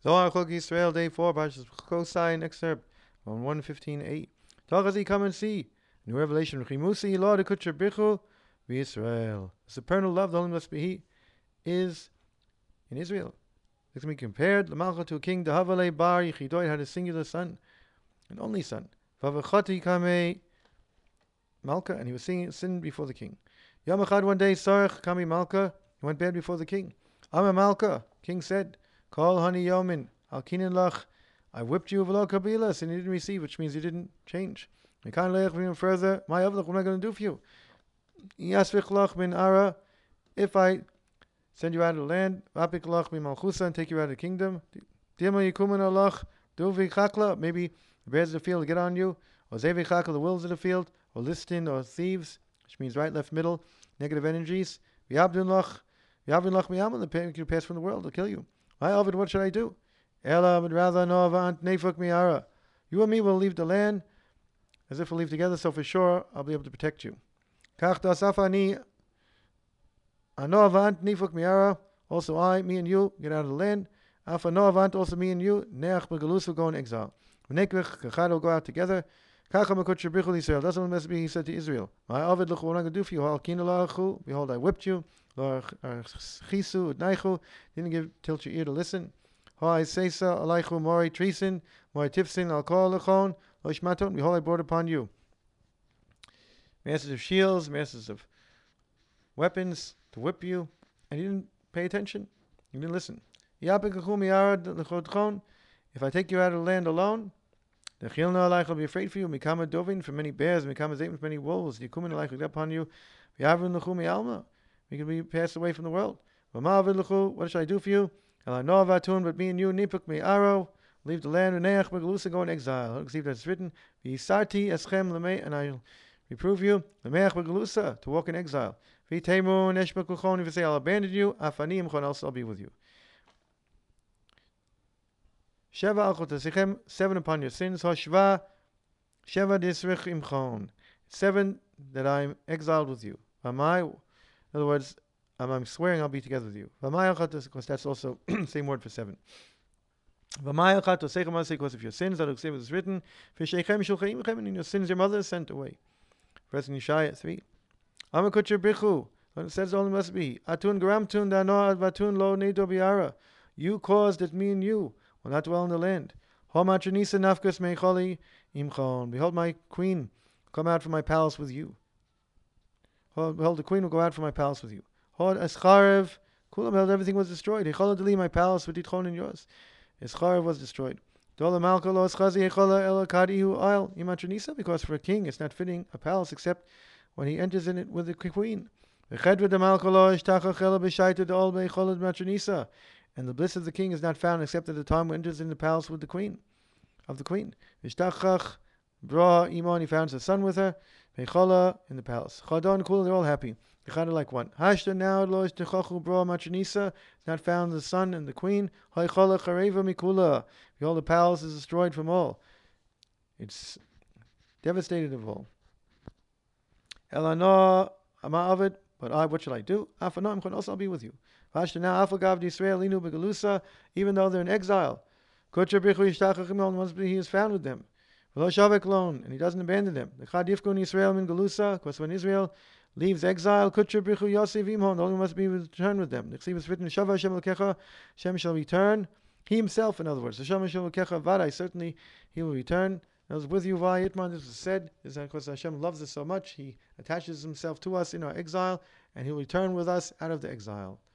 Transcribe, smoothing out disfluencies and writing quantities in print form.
Zohar Chok Yisrael, Day 4, Parshas Kosai, an excerpt on 115:8. Tochazi, come and see. New revelation, Chimusi, Lord, Kutcher Bichu, Israel. The supernal love, the only must be He, is in Israel. This can be compared, Lamalcha, to a king, Dahavale Bar Yechidoy, had a singular son, an only son. Vavachati Kame Malka, and he was sin before the king. Yom Echad, one day, Sarach Kami Malka, he went bad before the king. Ama Malka, king said, Call Hani Yomin, Al Kinin Lach, I whipped you v'lo kabilas, and you didn't receive, which means you didn't change. We can't lay even further. My avlach, what am I going to do for you? Yasvich lach min ara, if I send you out of the land, vapik lach min malchusa, and take you out of the kingdom. Dima yikumen alach, duvi chakla, maybe the bears of the field get on you, or zevi chakla, the wolves of the field, or listin, or thieves, which means right, left, middle, negative energies. V'yabdun lach miyamal, the pass from the world, they'll kill you. My Ovid, what should I do? Ella would rather know avant nefuk miara. You and me will leave the land as if we'll leave together, so for sure I'll be able to protect you. Kach dasafani ano avant nefuk miara. Also me and you get out of the land. Afa no avant, also me and you. Neach begalus will go in exile. Nekvich kachad will go out together. Kacha makutcher bichul Israel. That's what it must be. He said to Israel, my Ovid, look what I'm going to do for you. Hal kinalachu. Behold, I whipped you. Chisu udnaichu. Didn't tilt your ear to listen. I say so, Alaichu Mori Trisin, Mori Tifsin, Alkoholachon, Loishmaton, behold, I brought upon you masters of shields, masters of weapons to whip you, and you didn't pay attention, you didn't listen. If I take you out of the land alone, the Chilna Alaich will be afraid for you, Mikama Dovin, for many bears, Mikama Zayim, for many wolves, Yikumin Alaich will get upon you, Yavrin Lechumi Alma, we can be passed away from the world. What should I do for you? But me and you, Nipuk me Aro, leave the land, Neach Begalusa, go in exile. I'll receive that's written, Visarti Eschem Leme, and I'll reprove you, Lemeach Begalusa, to walk in exile. Vitemu Neshbekuchon, if you say I'll abandon you, Afanim Chon, else I'll be with you. Sheva Al Chotasichem, 7 upon your sins, Hoshva, Sheva Disrich Imchon, 7 that I'm exiled with you. Amai, in other words, I'm swearing I'll be together with you. Because that's also same word for 7. Because of your sins, that is written, and in your sins your mother is sent away. Verse in Yeshaya 3. It says only must be. You caused that me and you will not dwell in the land. Behold, my queen come out from my palace with you. Behold, the queen will go out from my palace with you. Everything was destroyed. My palace with Yitchon and yours. Escharev was destroyed. Because for a king it's not fitting a palace except when he enters in it with the queen. And the bliss of the king is not found except at the time when he enters in the palace with the queen. Of the queen. He found his son with her. In the palace. They're all happy. Like one. Hashta now it's not found the son and the queen. Behold, the palace is destroyed from all. It's devastated of all. Elano Ama'avid, but what shall I do? Also I'll be with you. Hashta now Afagav Israel Inu Begalusa, even though they're in exile. He is found with them. And he doesn't abandon them. Because when Israel leaves exile, the only must be returned with them. The is written, Hashem shall return. He himself, in other words, certainly he will return. I was with you via Itman, this is said, is that because Hashem loves us so much, he attaches himself to us in our exile, and he'll return with us out of the exile.